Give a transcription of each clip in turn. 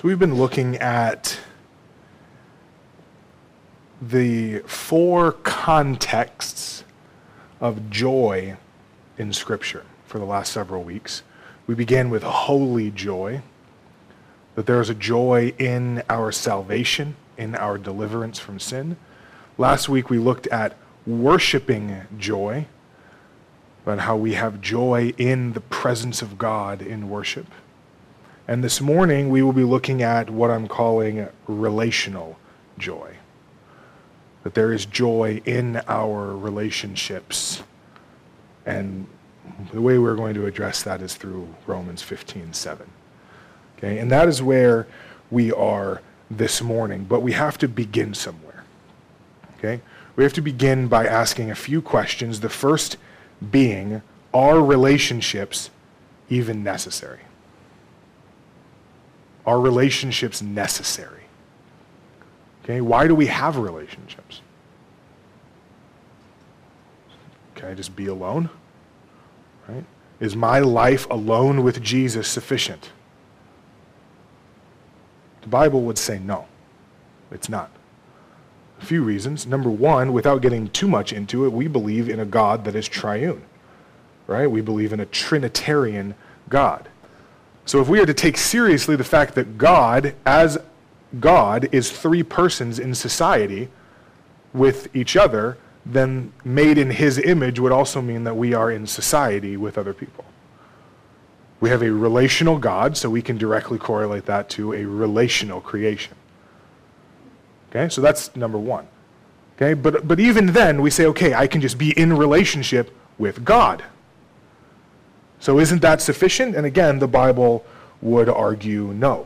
So we've been looking at the 4 contexts of joy in Scripture for the last several weeks. We began with holy joy, that there is a joy in our salvation, in our deliverance from sin. Last week we looked at worshiping joy, about how we have joy in the presence of God in worship. And this morning we will be looking at what I'm calling relational joy. That there is joy in our relationships. And the way we're going to address that is through Romans 15:7. Okay, and that is where we are this morning. But we have to begin somewhere. Okay? We have to begin by asking a few questions. The first being, are relationships even necessary? Are relationships necessary? Okay, why do we have relationships? Can I just be alone? Right? Is my life alone with Jesus sufficient? The Bible would say no, it's not. A few reasons. Number one, without getting too much into it, we believe in a God that is triune, right? We believe in a Trinitarian God. So if we are to take seriously the fact that God, as God, is 3 persons in society with each other, then made in his image would also mean that we are in society with other people. We have a relational God, so we can directly correlate that to a relational creation. Okay, so that's number one. Okay, but even then we say, okay, I can just be in relationship with God. So isn't that sufficient? And again, the Bible would argue no.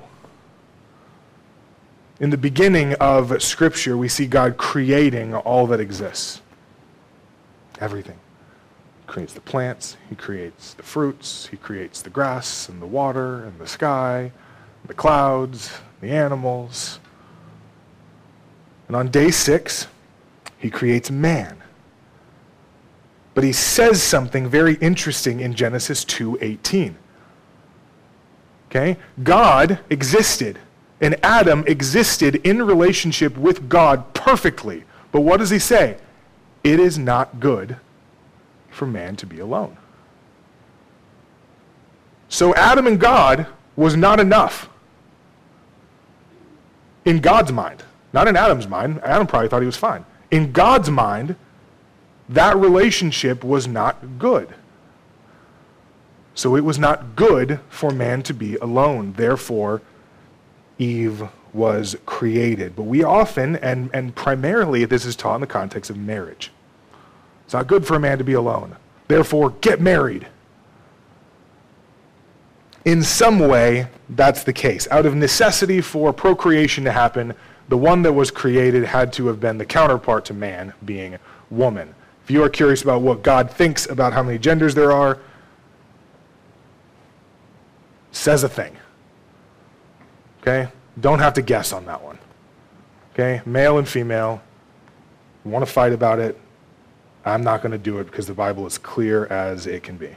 In the beginning of Scripture, we see God creating all that exists. Everything. He creates the plants, he creates the fruits, he creates the grass and the water and the sky, the clouds, the animals. And on day 6, he creates man. But he says something very interesting in Genesis 2:18. Okay? God existed, and Adam existed in relationship with God perfectly. But what does he say? It is not good for man to be alone. So Adam and God was not enough. In God's mind. Not in Adam's mind. Adam probably thought he was fine. In God's mind, that relationship was not good. So it was not good for man to be alone. Therefore, Eve was created. But we often, and primarily this is taught in the context of marriage. It's not good for a man to be alone. Therefore, get married. In some way, that's the case. Out of necessity for procreation to happen, the one that was created had to have been the counterpart to man, being woman. If you are curious about what God thinks about how many genders there are, says a thing. Okay? Don't have to guess on that one. Okay? Male and female. You want to fight about it? I'm not going to do it because the Bible is clear as it can be.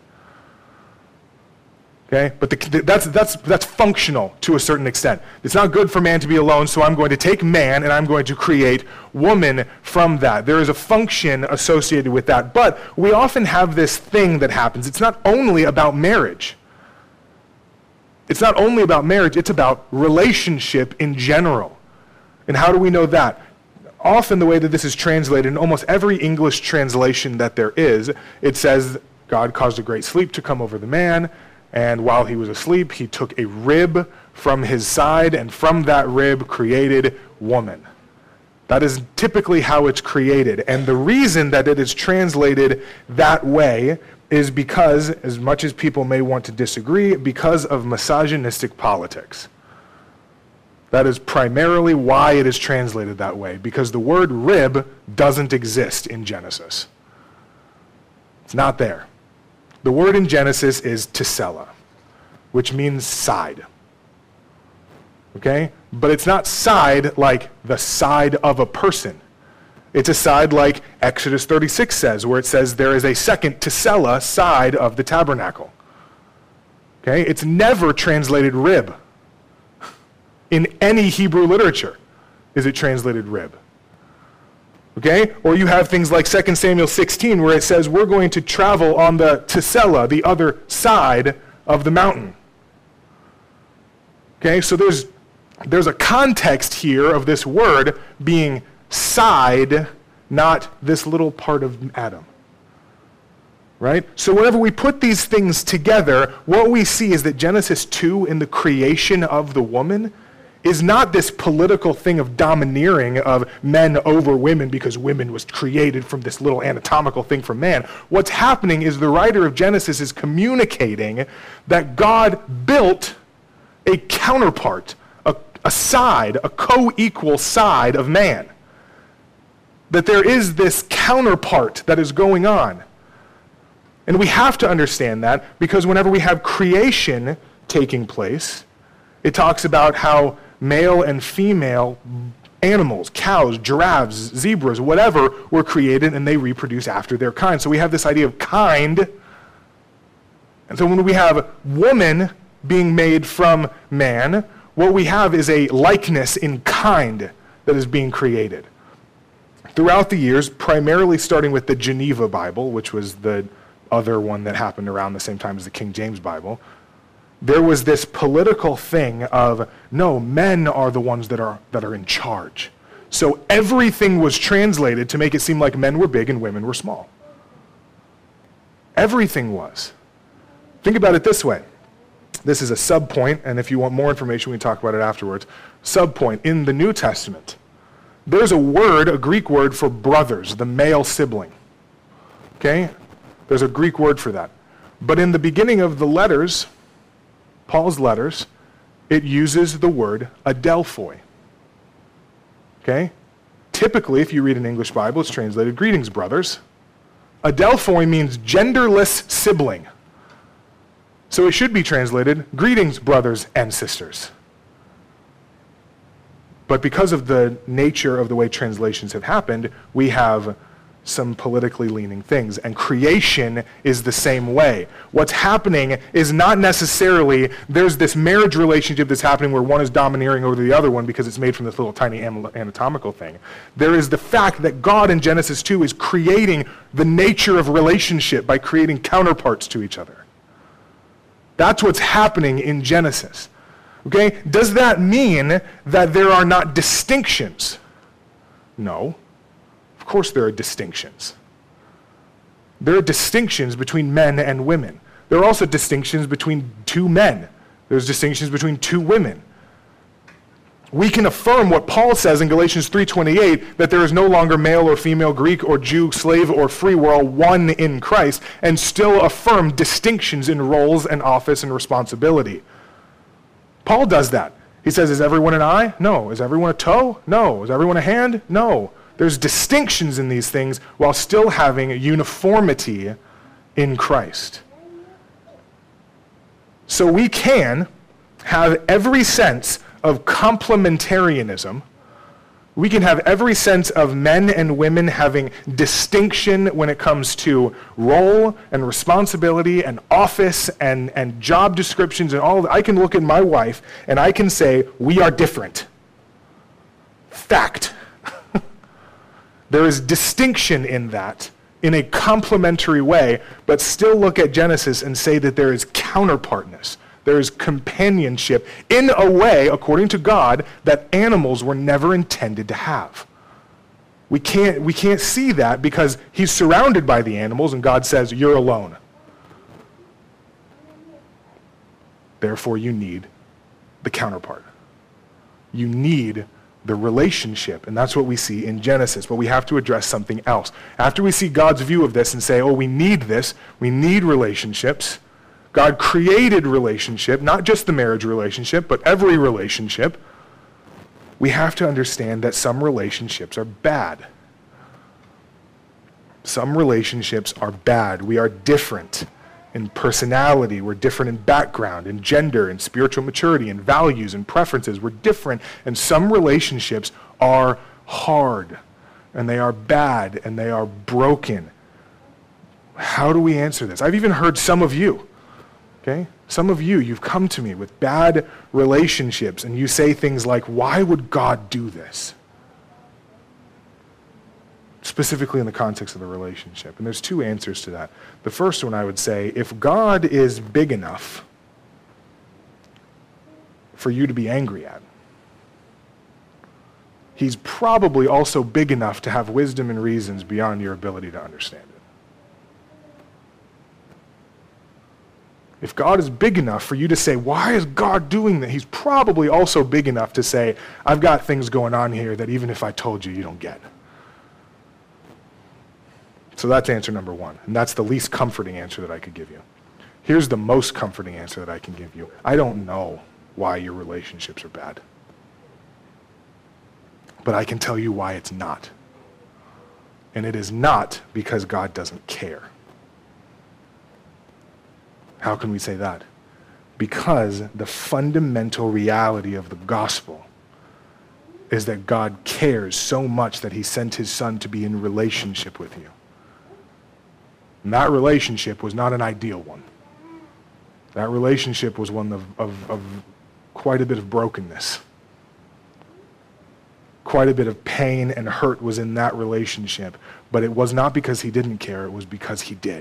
Okay? But that's functional to a certain extent. It's not good for man to be alone, so I'm going to take man and I'm going to create woman from that. There is a function associated with that. But we often have this thing that happens. It's not only about marriage. It's not only about marriage, it's about relationship in general. And how do we know that? Often the way that this is translated, in almost every English translation that there is, it says, God caused a great sleep to come over the man, and while he was asleep, he took a rib from his side, and from that rib created woman. That is typically how it's created. And the reason that it is translated that way is because, as much as people may want to disagree, because of misogynistic politics. That is primarily why it is translated that way, because the word rib doesn't exist in Genesis. It's not there. The word in Genesis is tesela, which means side. Okay? But it's not side like the side of a person. It's a side like Exodus 36 says, where it says there is a second tesela side of the tabernacle. Okay? It's never translated rib. in any Hebrew literature is it translated rib. Okay? Or you have things like 2 Samuel 16 where it says we're going to travel on the Tisela, the other side of the mountain. Okay? So there's a context here of this word being side, not this little part of Adam. Right? So whenever we put these things together, what we see is that Genesis 2 in the creation of the woman is not this political thing of domineering of men over women because women was created from this little anatomical thing from man. What's happening is the writer of Genesis is communicating that God built a counterpart, a side, a co-equal side of man. That there is this counterpart that is going on. And we have to understand that because whenever we have creation taking place, it talks about how male and female animals, cows, giraffes, zebras, whatever, were created and they reproduce after their kind. So we have this idea of kind. And so when we have woman being made from man, what we have is a likeness in kind that is being created. Throughout the years, primarily starting with the Geneva Bible, which was the other one that happened around the same time as the King James Bible, there was this political thing of, no, men are the ones that are in charge. So everything was translated to make it seem like men were big and women were small. Everything was. Think about it this way. This is a sub-point, and if you want more information, we can talk about it afterwards. Sub-point, in the New Testament, there's a word, a Greek word for brothers, the male sibling. Okay? There's a Greek word for that. But in the beginning of the letters, Paul's letters, it uses the word adelphoi. Okay? Typically, if you read an English Bible, it's translated greetings, brothers. Adelphoi means genderless sibling. So it should be translated greetings, brothers and sisters. But because of the nature of the way translations have happened, we have some politically leaning things. And creation is the same way. What's happening is not necessarily there's this marriage relationship that's happening where one is domineering over the other one because it's made from this little tiny anatomical thing. There is the fact that God in Genesis 2 is creating the nature of relationship by creating counterparts to each other. That's what's happening in Genesis. Okay? Does that mean that there are not distinctions? No. Of course there are distinctions. There are distinctions between men and women. There are also distinctions between two men. There's distinctions between two women. We can affirm what Paul says in Galatians 3:28, that there is no longer male or female, Greek or Jew, slave or free. We're all one in Christ, and still affirm distinctions in roles and office and responsibility. Paul does that. He says, is everyone an eye? No. Is everyone a toe? No. Is everyone a hand? No. There's distinctions in these things while still having uniformity in Christ. So we can have every sense of complementarianism. We can have every sense of men and women having distinction when it comes to role and responsibility and office and job descriptions and all of that. I can look at my wife and I can say, we are different. Fact. There is distinction in that in a complementary way, but still look at Genesis and say that there is counterpartness. There is companionship in a way, according to God, that animals were never intended to have. We can't see that because he's surrounded by the animals and God says, you're alone. Therefore, you need the counterpart. You need the relationship, and that's what we see in Genesis. But we have to address something else. After we see God's view of this and say, oh, we need this, we need relationships. God created relationship, not just the marriage relationship, but every relationship. We have to understand that some relationships are bad. Some relationships are bad. We are different in personality. We're different in background, in gender, in spiritual maturity, in values, and preferences. We're different, and some relationships are hard, and they are bad, and they are broken. How do we answer this? I've even heard some of you, okay? Some of you, you've come to me with bad relationships, and you say things like, why would God do this? Specifically in the context of the relationship. And there's two answers to that. The first one I would say, if God is big enough for you to be angry at, he's probably also big enough to have wisdom and reasons beyond your ability to understand it. If God is big enough for you to say, why is God doing that? He's probably also big enough to say, I've got things going on here that even if I told you, you don't get. So that's answer number one, and that's the least comforting answer that I could give you. Here's the most comforting answer that I can give you. I don't know why your relationships are bad, but I can tell you why it's not. And it is not because God doesn't care. How can we say that? Because the fundamental reality of the gospel is that God cares so much that he sent his son to be in relationship with you. And that relationship was not an ideal one. That relationship was one of quite a bit of brokenness. Quite a bit of pain and hurt was in that relationship. But it was not because he didn't care, it was because he did.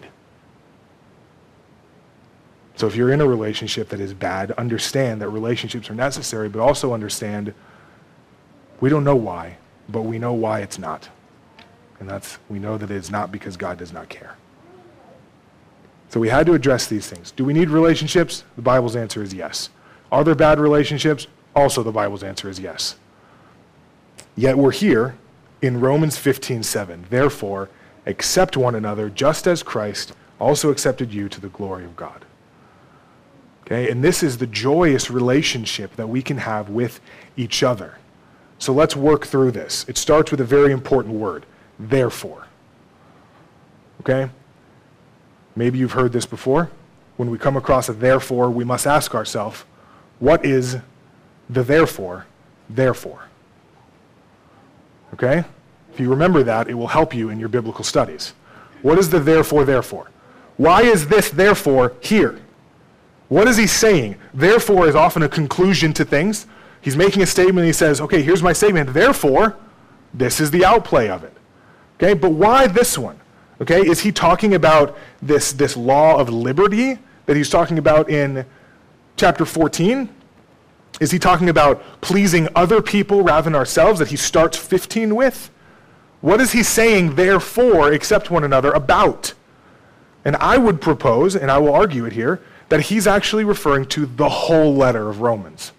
So if you're in a relationship that is bad, understand that relationships are necessary, but also understand we don't know why, but we know why it's not. And we know that it's not because God does not care. So we had to address these things. Do we need relationships? The Bible's answer is yes. Are there bad relationships? Also the Bible's answer is yes. Yet we're here in Romans 15:7. Therefore, accept one another just as Christ also accepted you to the glory of God. Okay, and this is the joyous relationship that we can have with each other. So let's work through this. It starts with a very important word, therefore. Okay? Maybe you've heard this before. When we come across a therefore, we must ask ourselves, what is the therefore? Okay? If you remember that, it will help you in your biblical studies. What is the therefore? Why is this therefore here? What is he saying? Therefore is often a conclusion to things. He's making a statement and he says, okay, here's my statement. Therefore, this is the outplay of it. Okay, but why this one? Okay, is he talking about this law of liberty that he's talking about in chapter 14? Is he talking about pleasing other people rather than ourselves that he starts 15 with? What is he saying, therefore, accept one another about? And I would propose, and I will argue it here, that he's actually referring to the whole letter of Romans.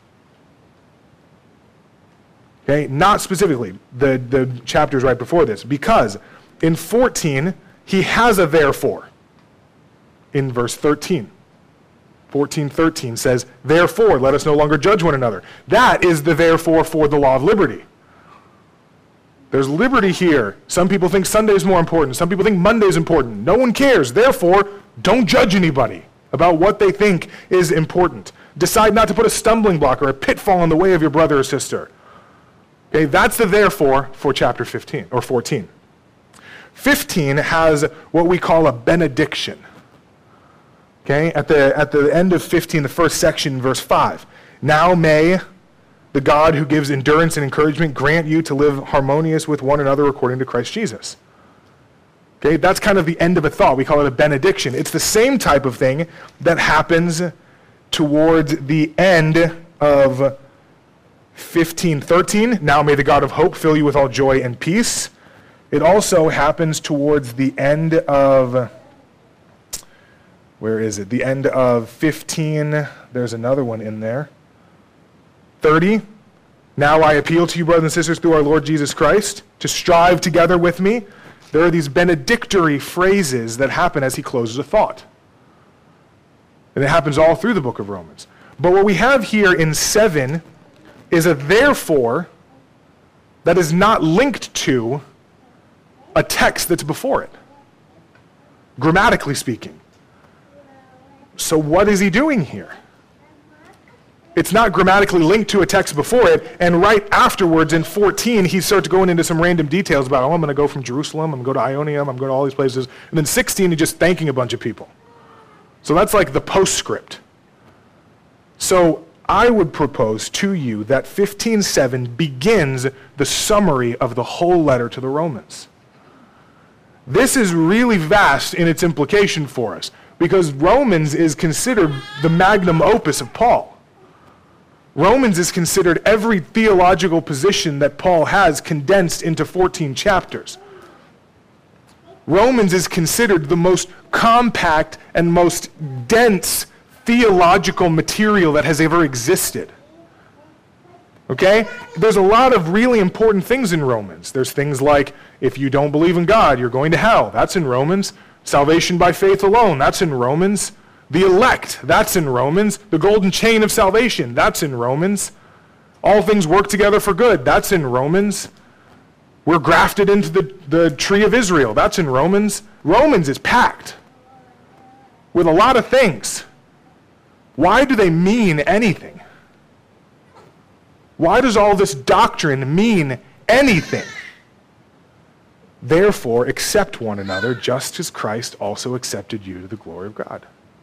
Okay, not specifically the chapters right before this, because in 14, he has a therefore in verse 13. 14:13 says, therefore, let us no longer judge one another. That is the therefore for the law of liberty. There's liberty here. Some people think Sunday is more important. Some people think Monday is important. No one cares. Therefore, don't judge anybody about what they think is important. Decide not to put a stumbling block or a pitfall in the way of your brother or sister. Okay, that's the therefore for chapter 15 or 14. 15 has what we call a benediction. Okay, at the end of 15, the first section, verse 5. Now may the God who gives endurance and encouragement grant you to live harmonious with one another according to Christ Jesus. Okay, that's kind of the end of a thought. We call it a benediction. It's the same type of thing that happens towards the end of 15:13. Now may the God of hope fill you with all joy and peace. It also happens towards the end of, where is it? The end of 15, there's another one in there. 30. Now I appeal to you, brothers and sisters, through our Lord Jesus Christ, to strive together with me. There are these benedictory phrases that happen as he closes a thought. And it happens all through the book of Romans. But what we have here in 7 is a therefore that is not linked to a text that's before it, grammatically speaking. So what is he doing here? It's not grammatically linked to a text before it, and right afterwards in 14, he starts going into some random details about, I'm going to go from Jerusalem, I'm going to go to Ionia, I'm going to all these places. And then 16, he's just thanking a bunch of people. So that's like the postscript. So I would propose to you that 15:7 begins the summary of the whole letter to the Romans. This is really vast in its implication for us, because Romans is considered the magnum opus of Paul. Romans is considered every theological position that Paul has condensed into 14 chapters. Romans is considered the most compact and most dense theological material that has ever existed. Okay? There's a lot of really important things in Romans. There's things like, if you don't believe in God, you're going to hell. That's in Romans. Salvation by faith alone. That's in Romans. The elect. That's in Romans. The golden chain of salvation. That's in Romans. All things work together for good. That's in Romans. We're grafted into the tree of Israel. That's in Romans. Romans is packed with a lot of things. Why do they mean anything? Why does all this doctrine mean anything? Therefore, accept one another, just as Christ also accepted you to the glory of God.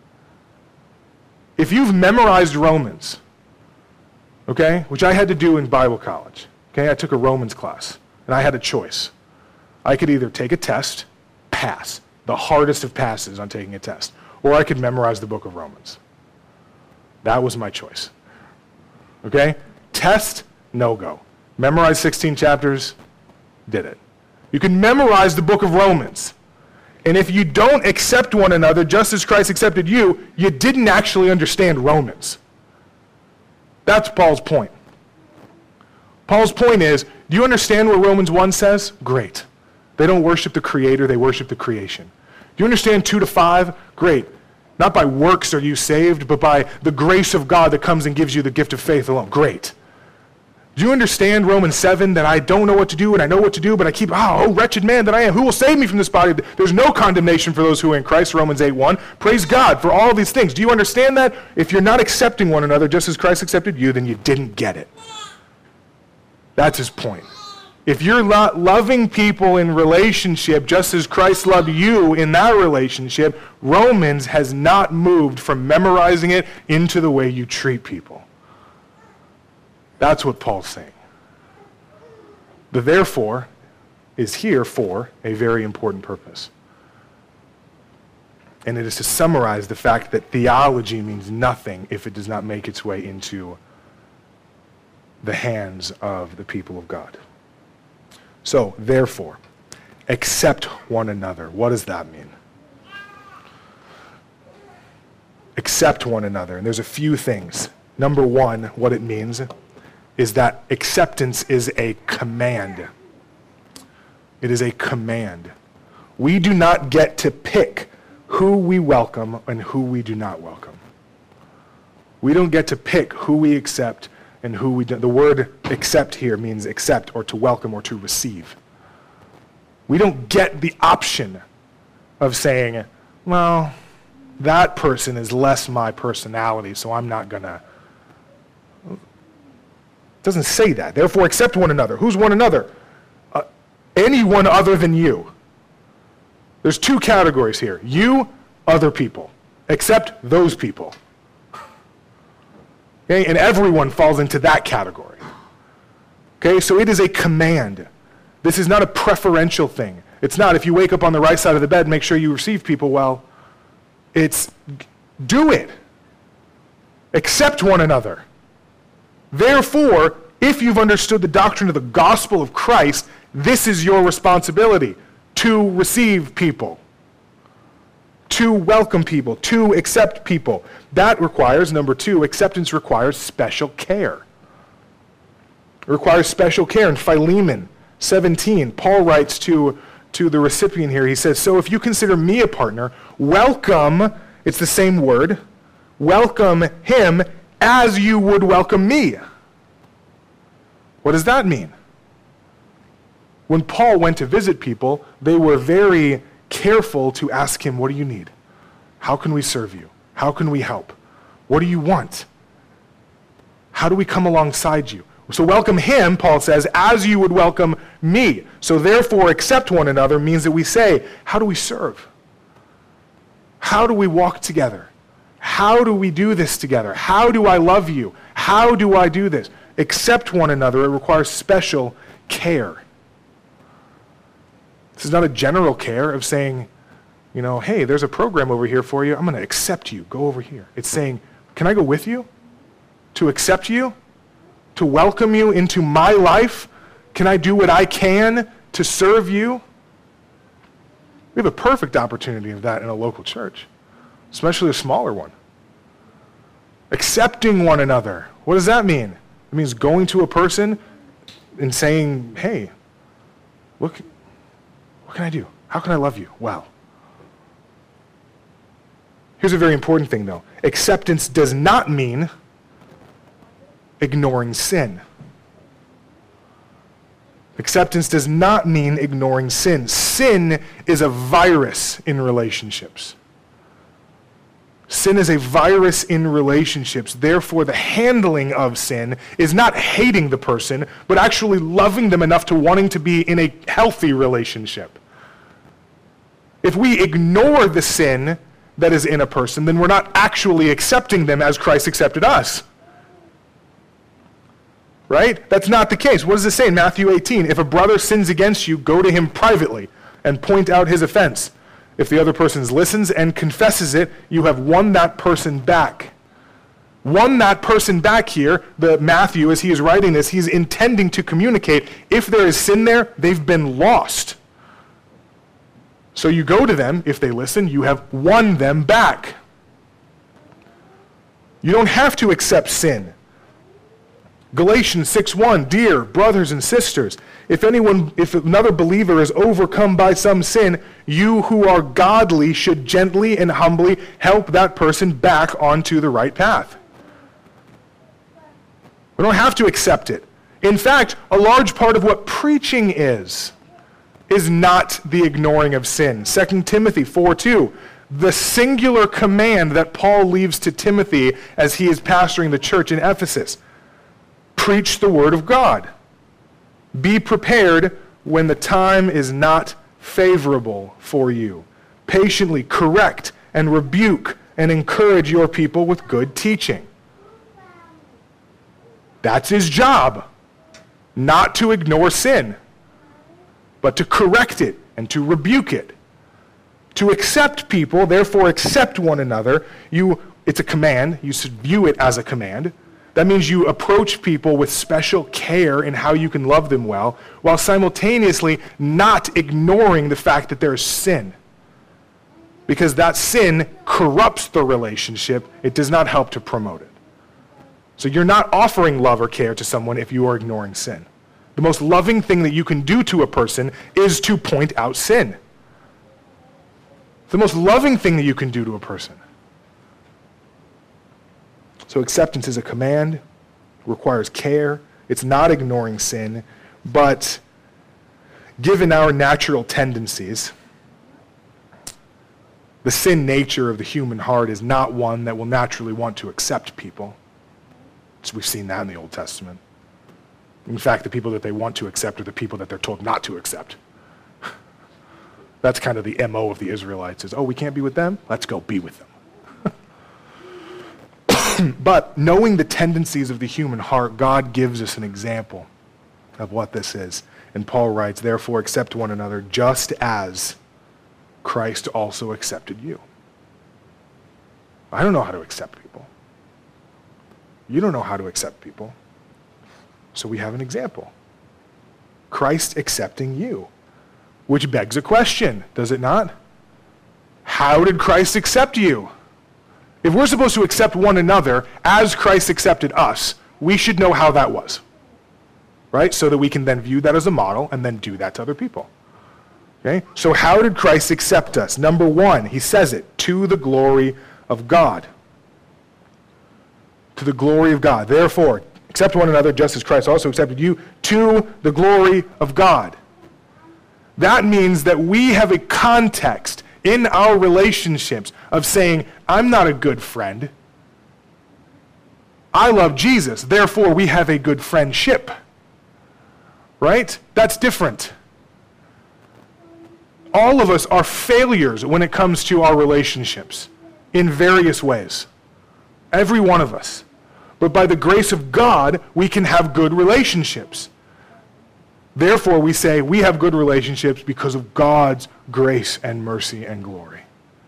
If you've memorized Romans, okay, which I had to do in Bible college, okay, I took a Romans class, and I had a choice. I could either take a test, pass, the hardest of passes on taking a test, or I could memorize the book of Romans. That was my choice. Okay? Test, no go. Memorize 16 chapters, did it. You can memorize the book of Romans. And if you don't accept one another just as Christ accepted you, you didn't actually understand Romans. That's Paul's point. Paul's point is, do you understand what Romans 1 says? Great. They don't worship the Creator, they worship the creation. Do you understand 2-5? Great. Not by works are you saved, but by the grace of God that comes and gives you the gift of faith alone. Great. Do you understand Romans 7, that I don't know what to do and I know what to do, but I keep, oh, wretched man that I am, who will save me from this body? There's no condemnation for those who are in Christ, Romans 8:1. Praise God for all these things. Do you understand that? If you're not accepting one another just as Christ accepted you, then you didn't get it. That's his point. If you're not loving people in relationship just as Christ loved you in that relationship, Romans has not moved from memorizing it into the way you treat people. That's what Paul's saying. The therefore is here for a very important purpose. And it is to summarize the fact that theology means nothing if it does not make its way into the hands of the people of God. So, therefore, accept one another. What does that mean? Accept one another. And there's a few things. Number one, what it means is that acceptance is a command. It is a command. We do not get to pick who we welcome and who we do not welcome. We don't get to pick who we accept and who we don't. The word accept here means accept or to welcome or to receive. We don't get the option of saying, well, that person is less my personality, so I'm not going to. It doesn't say that. Therefore, accept one another. Who's one another? Anyone other than you. There's two categories here. You, other people. Accept those people. Okay? And everyone falls into that category. Okay? So it is a command. This is not a preferential thing. It's not if you wake up on the right side of the bed, make sure you receive people well. It's do it. Accept one another. Therefore, if you've understood the doctrine of the gospel of Christ, this is your responsibility, to receive people, to welcome people, to accept people. That requires, number two, acceptance requires special care. It requires special care. In Philemon 17, Paul writes to the recipient here, he says, so if you consider me a partner, welcome, it's the same word, welcome him as you would welcome me. What does that mean? When Paul went to visit people, they were very careful to ask him, what do you need? How can we serve you? How can we help? What do you want? How do we come alongside you? So welcome him, Paul says, as you would welcome me. So therefore, accept one another means that we say, how do we serve? How do we walk together? How do we do this together? How do I love you? How do I do this? Accept one another. It requires special care. This is not a general care of saying, hey, there's a program over here for you. I'm going to accept you. Go over here. It's saying, can I go with you? To accept you? To welcome you into my life? Can I do what I can to serve you? We have a perfect opportunity of that in a local church, especially a smaller one. Accepting one another. What does that mean? It means going to a person and saying, hey, what can I do? How can I love you? Well. Here's a very important thing, though. Acceptance does not mean ignoring sin. Acceptance does not mean ignoring sin. Sin is a virus in relationships. Sin is a virus in relationships. Therefore, the handling of sin is not hating the person, but actually loving them enough to wanting to be in a healthy relationship. If we ignore the sin that is in a person, then we're not actually accepting them as Christ accepted us. Right? That's not the case. What does it say in Matthew 18? If a brother sins against you, go to him privately and point out his offense. If the other person listens and confesses it, you have won that person back. Won that person back here, Matthew, as he is writing this, he's intending to communicate, if there is sin there, they've been lost. So you go to them, if they listen, you have won them back. You don't have to accept sin. Galatians 6:1, dear brothers and sisters, if another believer is overcome by some sin, you who are godly should gently and humbly help that person back onto the right path. We don't have to accept it. In fact, a large part of what preaching is not the ignoring of sin. 2 Timothy 4:2, the singular command that Paul leaves to Timothy as he is pastoring the church in Ephesus. Preach the word of God. Be prepared when the time is not favorable for you. Patiently correct and rebuke and encourage your people with good teaching. That's his job. Not to ignore sin, but to correct it and to rebuke it. To accept people, therefore accept one another. It's a command. You should view it as a command. That means you approach people with special care in how you can love them well, while simultaneously not ignoring the fact that there is sin. Because that sin corrupts the relationship. It does not help to promote it. So you're not offering love or care to someone if you are ignoring sin. The most loving thing that you can do to a person is to point out sin. The most loving thing that you can do to a person. So acceptance is a command, requires care. It's not ignoring sin, but given our natural tendencies, the sin nature of the human heart is not one that will naturally want to accept people. So we've seen that in the Old Testament. In fact, the people that they want to accept are the people that they're told not to accept. That's kind of the MO of the Israelites is, we can't be with them? Let's go be with them. But knowing the tendencies of the human heart, God gives us an example of what this is. And Paul writes, therefore accept one another just as Christ also accepted you. I don't know how to accept people. You don't know how to accept people. So we have an example. Christ accepting you. Which begs a question, does it not? How did Christ accept you? If we're supposed to accept one another as Christ accepted us, we should know how that was. Right? So that we can then view that as a model and then do that to other people. Okay? So how did Christ accept us? Number one, he says it, to the glory of God. To the glory of God. Therefore, accept one another just as Christ also accepted you, to the glory of God. That means that we have a context in our relationships of saying, I'm not a good friend. I love Jesus, therefore we have a good friendship. Right? That's different. All of us are failures when it comes to our relationships in various ways. Every one of us. But by the grace of God, we can have good relationships. Therefore, we say we have good relationships because of God's grace and mercy and glory.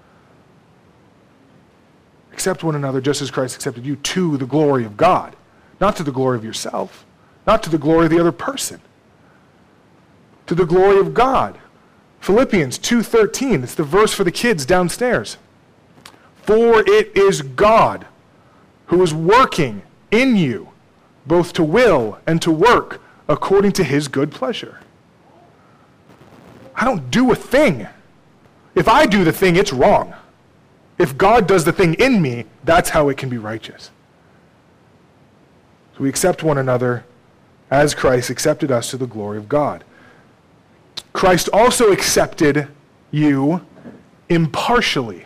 Accept one another just as Christ accepted you to the glory of God, not to the glory of yourself, not to the glory of the other person, to the glory of God. Philippians 2:13, it's the verse for the kids downstairs. For it is God who is working in you, both to will and to work according to his good pleasure. I don't do a thing. If I do the thing, it's wrong. If God does the thing in me, that's how it can be righteous. So we accept one another as Christ accepted us to the glory of God. Christ also accepted you impartially.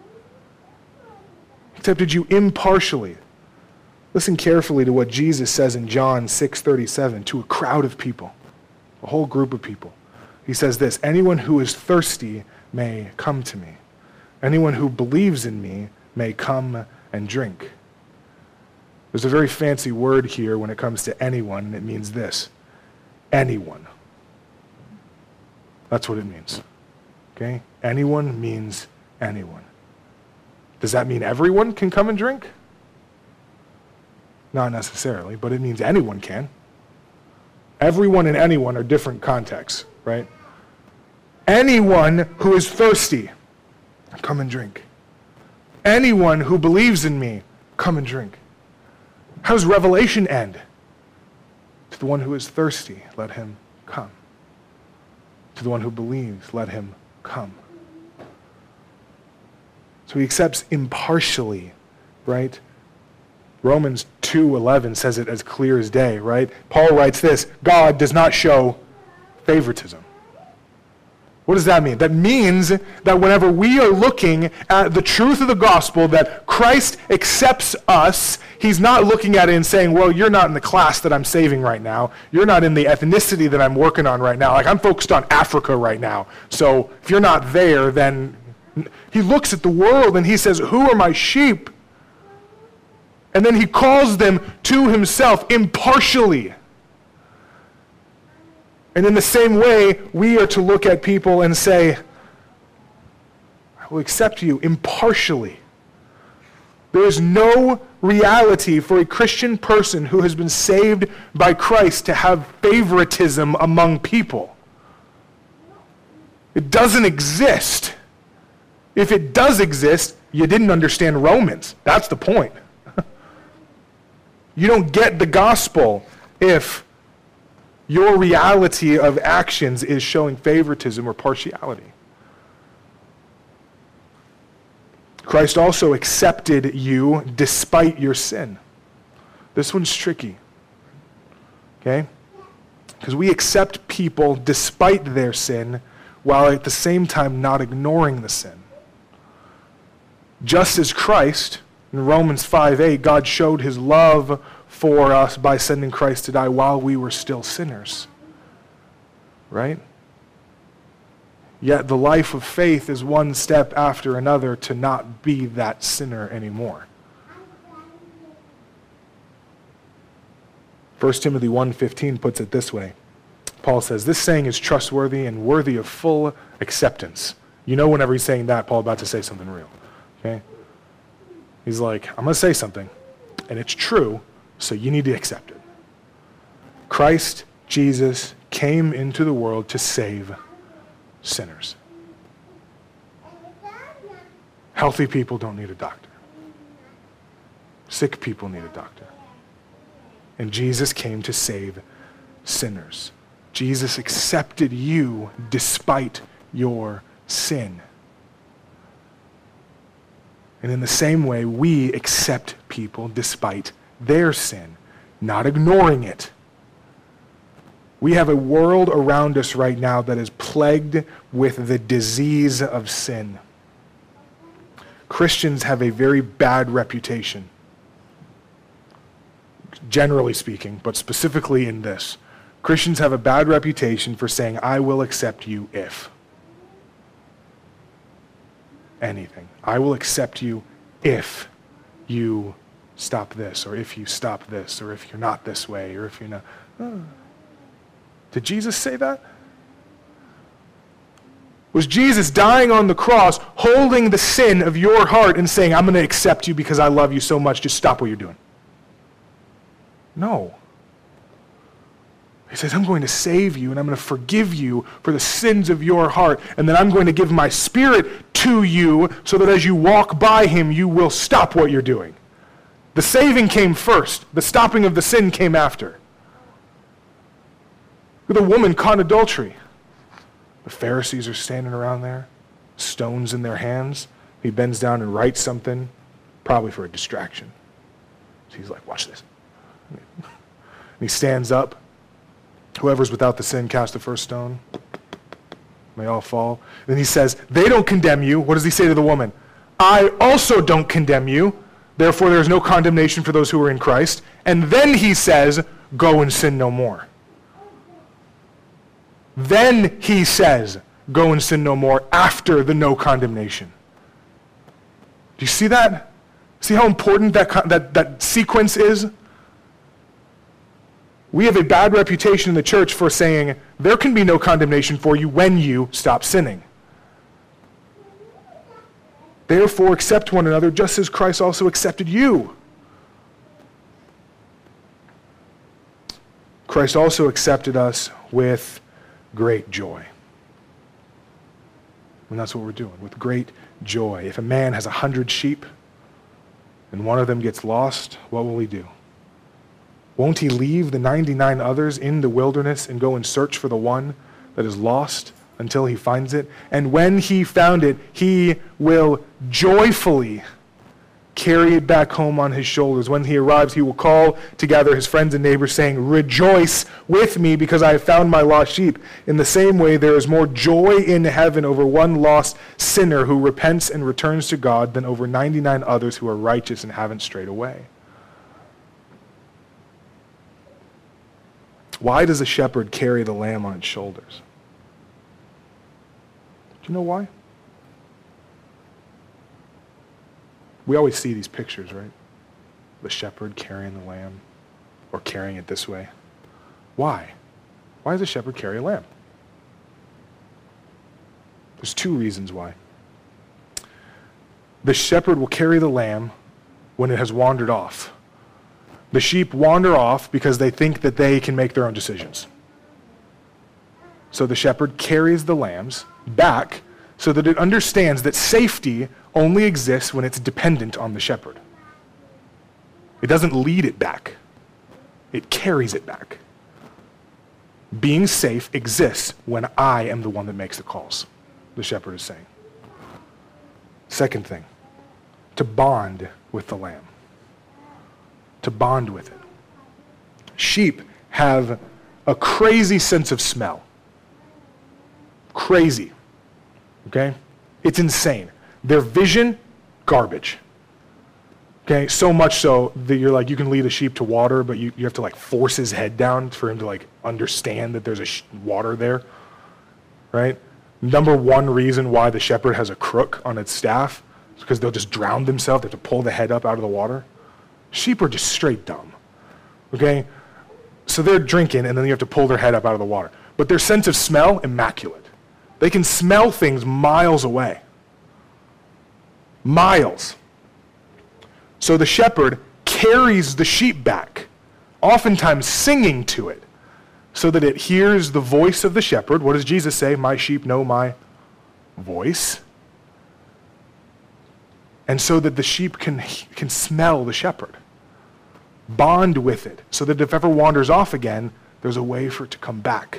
Accepted you impartially. Listen carefully to what Jesus says in John 6:37 to a crowd of people, a whole group of people. He says this, anyone who is thirsty may come to me. Anyone who believes in me may come and drink. There's a very fancy word here when it comes to anyone, and it means this. Anyone. That's what it means. Okay? Anyone means anyone. Does that mean everyone can come and drink? Not necessarily, but it means anyone can. Everyone and anyone are different contexts, right? Anyone who is thirsty, come and drink. Anyone who believes in me, come and drink. How does Revelation end? To the one who is thirsty, let him come. To the one who believes, let him come. So he accepts impartially, right? Romans 2:11 says it as clear as day, right? Paul writes this, God does not show favoritism. What does that mean? That means that whenever we are looking at the truth of the gospel, that Christ accepts us, he's not looking at it and saying, well, you're not in the class that I'm saving right now. You're not in the ethnicity that I'm working on right now. Like, I'm focused on Africa right now. So if you're not there, then he looks at the world and he says, who are my sheep? And then he calls them to himself impartially. And in the same way, we are to look at people and say, I will accept you impartially. There is no reality for a Christian person who has been saved by Christ to have favoritism among people. It doesn't exist. If it does exist, you didn't understand Romans. That's the point. You don't get the gospel if your reality of actions is showing favoritism or partiality. Christ also accepted you despite your sin. This one's tricky. Okay? Because we accept people despite their sin while at the same time not ignoring the sin. Just as Christ, in Romans 5:8, God showed his love for us by sending Christ to die while we were still sinners. Right? Yet the life of faith is one step after another to not be that sinner anymore. 1 Timothy 1:15 puts it this way. Paul says, this saying is trustworthy and worthy of full acceptance. You know whenever he's saying that, Paul's about to say something real. Okay? He's like, I'm going to say something, and it's true, so you need to accept it. Christ Jesus came into the world to save sinners. Healthy people don't need a doctor. Sick people need a doctor. And Jesus came to save sinners. Jesus accepted you despite your sin. And in the same way, we accept people despite their sin, not ignoring it. We have a world around us right now that is plagued with the disease of sin. Christians have a very bad reputation, generally speaking, but specifically in this. Christians have a bad reputation for saying, I will accept you if. Anything. I will accept you if you stop this, or if you stop this, or if you're not this way, or if you're not. Did Jesus say that? Was Jesus dying on the cross, holding the sin of your heart and saying, I'm going to accept you because I love you so much, just stop what you're doing? No. He says, I'm going to save you and I'm going to forgive you for the sins of your heart, and then I'm going to give my Spirit to you so that as you walk by him, you will stop what you're doing. The saving came first. The stopping of the sin came after. The woman caught in adultery. The Pharisees are standing around there, stones in their hands. He bends down and writes something, probably for a distraction. So he's like, watch this. And he stands up. Whoever's without the sin, cast the first stone. They all fall. Then he says, they don't condemn you. What does he say to the woman? I also don't condemn you. Therefore, there is no condemnation for those who are in Christ. And then he says, go and sin no more. Then he says, go and sin no more after the no condemnation. Do you see that? See how important that sequence is? We have a bad reputation in the church for saying, there can be no condemnation for you when you stop sinning. Therefore, accept one another just as Christ also accepted you. Christ also accepted us with great joy. And that's what we're doing, with great joy. If a man has 100 sheep and one of them gets lost, what will he do? Won't he leave the 99 others in the wilderness and go and search for the one that is lost until he finds it? And when he found it, he will joyfully carry it back home on his shoulders. When he arrives, he will call together his friends and neighbors, saying, rejoice with me because I have found my lost sheep. In the same way, there is more joy in heaven over one lost sinner who repents and returns to God than over 99 others who are righteous and haven't strayed away. Why does a shepherd carry the lamb on its shoulders? Do you know why? We always see these pictures, right? The shepherd carrying the lamb, or carrying it this way. Why? Why does a shepherd carry a lamb? There's two reasons why. The shepherd will carry the lamb when it has wandered off. The sheep wander off because they think that they can make their own decisions. So the shepherd carries the lambs back so that it understands that safety only exists when it's dependent on the shepherd. It doesn't lead it back. It carries it back. Being safe exists when I am the one that makes the calls, the shepherd is saying. Second thing, to bond with the lamb. To bond with it. Sheep have a crazy sense of smell. Crazy. Okay? It's insane. Their vision, garbage. Okay? So much so that you're like, you can lead a sheep to water, but you have to like force his head down for him to like understand that there's water there. Right? Number one reason why the shepherd has a crook on its staff is because they'll just drown themselves. They have to pull the head up out of the water. Sheep are just straight dumb, okay? So they're drinking, and then you have to pull their head up out of the water. But their sense of smell, immaculate. They can smell things miles away. Miles. So the shepherd carries the sheep back, oftentimes singing to it, so that it hears the voice of the shepherd. What does Jesus say? My sheep know my voice. And so that the sheep can smell the shepherd. Bond with it, so that if it ever wanders off again, there's a way for it to come back.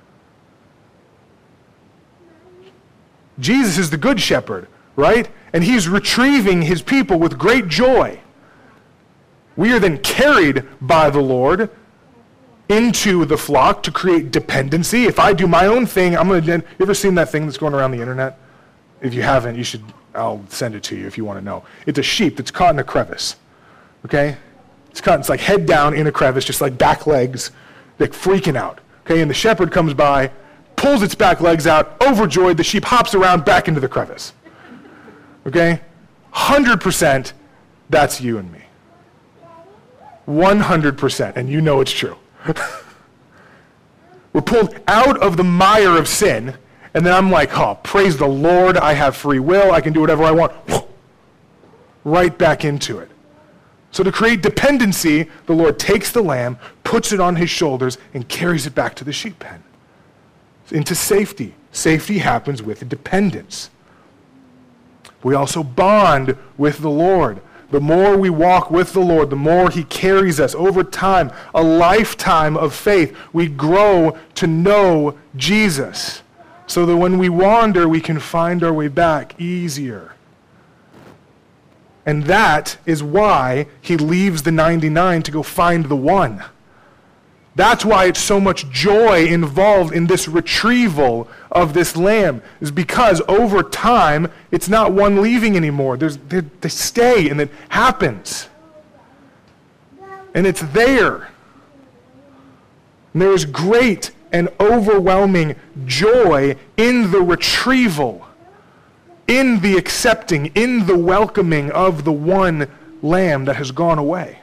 Jesus is the good shepherd, right? And he's retrieving his people with great joy. We are then carried by the Lord into the flock to create dependency. If I do my own thing, I'm going to... You ever seen that thing that's going around the internet? If you haven't, you should... I'll send it to you if you want to know. It's a sheep that's caught in a crevice, okay? It's like head down in a crevice, just like back legs, like freaking out, okay? And the shepherd comes by, pulls its back legs out, overjoyed, the sheep hops around back into the crevice, okay? 100% that's you and me. 100%, and you know it's true. We're pulled out of the mire of sin, and then I'm like, oh, praise the Lord, I have free will, I can do whatever I want. Right back into it. So to create dependency, the Lord takes the lamb, puts it on his shoulders, and carries it back to the sheep pen. Into safety. Safety happens with dependence. We also bond with the Lord. The more we walk with the Lord, the more he carries us over time, a lifetime of faith. We grow to know Jesus so that when we wander, we can find our way back easier. And that is why he leaves the 99 to go find the one. That's why it's so much joy involved in this retrieval of this lamb, is because over time, it's not one leaving anymore. They stay, and it happens. And it's there. And there is great and overwhelming joy in the retrieval, in the accepting, in the welcoming of the one lamb that has gone away.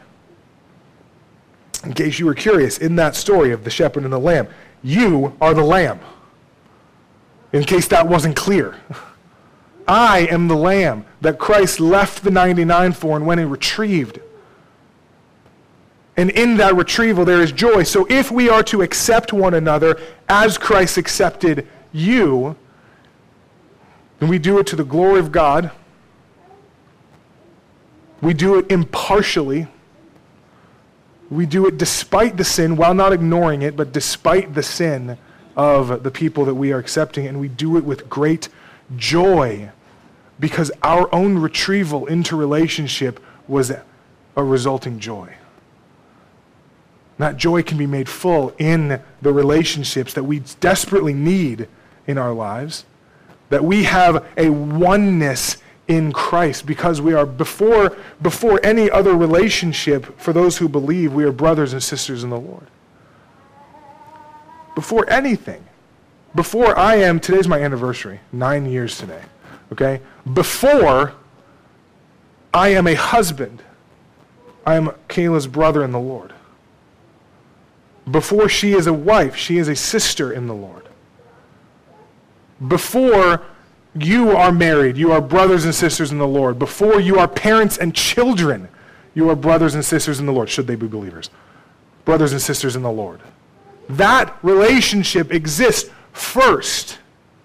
In case you were curious, in that story of the shepherd and the lamb, you are the lamb. In case that wasn't clear. I am the lamb that Christ left the 99 for and went and retrieved. And in that retrieval there is joy. So if we are to accept one another as Christ accepted you, then we do it to the glory of God. We do it impartially. We do it despite the sin, while not ignoring it, but despite the sin of the people that we are accepting. And we do it with great joy because our own retrieval into relationship was a resulting joy. That joy can be made full in the relationships that we desperately need in our lives, that we have a oneness in Christ because we are before any other relationship. For those who believe, we are brothers and sisters in the Lord. Before anything, before I am, today's my anniversary, 9 years today, okay? Before I am a husband, I am Kayla's brother in the Lord. Before she is a wife, she is a sister in the Lord. Before you are married, you are brothers and sisters in the Lord. Before you are parents and children, you are brothers and sisters in the Lord, should they be believers. Brothers and sisters in the Lord. That relationship exists first.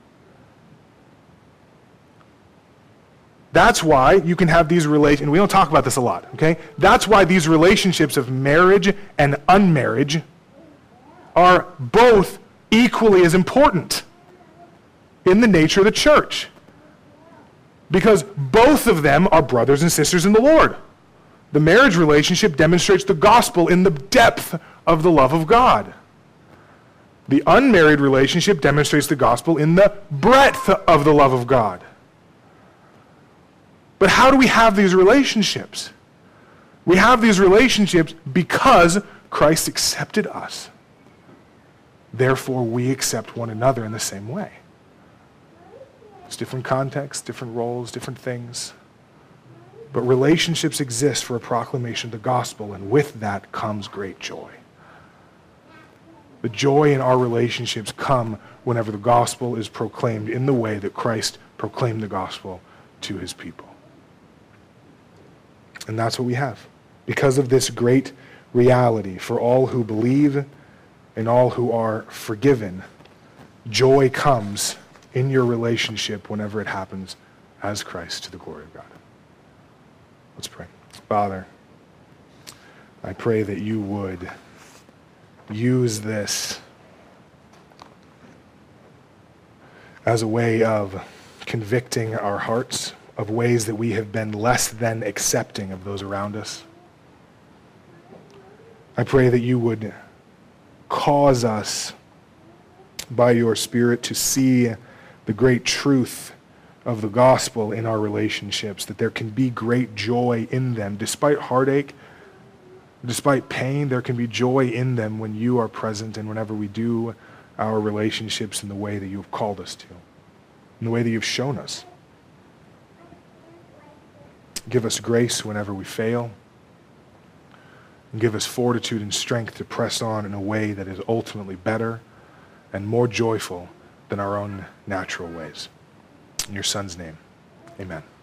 That's why you can have these relationships, and we don't talk about this a lot, okay? That's why these relationships of marriage and unmarriage are both equally as important in the nature of the church. Because both of them are brothers and sisters in the Lord. The marriage relationship demonstrates the gospel in the depth of the love of God. The unmarried relationship demonstrates the gospel in the breadth of the love of God. But how do we have these relationships? We have these relationships because Christ accepted us. Therefore, we accept one another in the same way. It's different contexts, different roles, different things. But relationships exist for a proclamation of the gospel, and with that comes great joy. The joy in our relationships come whenever the gospel is proclaimed in the way that Christ proclaimed the gospel to his people. And that's what we have. Because of this great reality for all who believe and all who are forgiven, joy comes in your relationship whenever it happens as Christ to the glory of God. Let's pray. Father, I pray that you would use this as a way of convicting our hearts of ways that we have been less than accepting of those around us. I pray that you would cause us by your Spirit to see the great truth of the gospel in our relationships, that there can be great joy in them. Despite heartache, despite pain, there can be joy in them when you are present and whenever we do our relationships in the way that you have called us to, in the way that you've shown us. . Give us grace whenever we fail. and give us fortitude and strength to press on in a way that is ultimately better and more joyful than our own natural ways. In your Son's name, amen.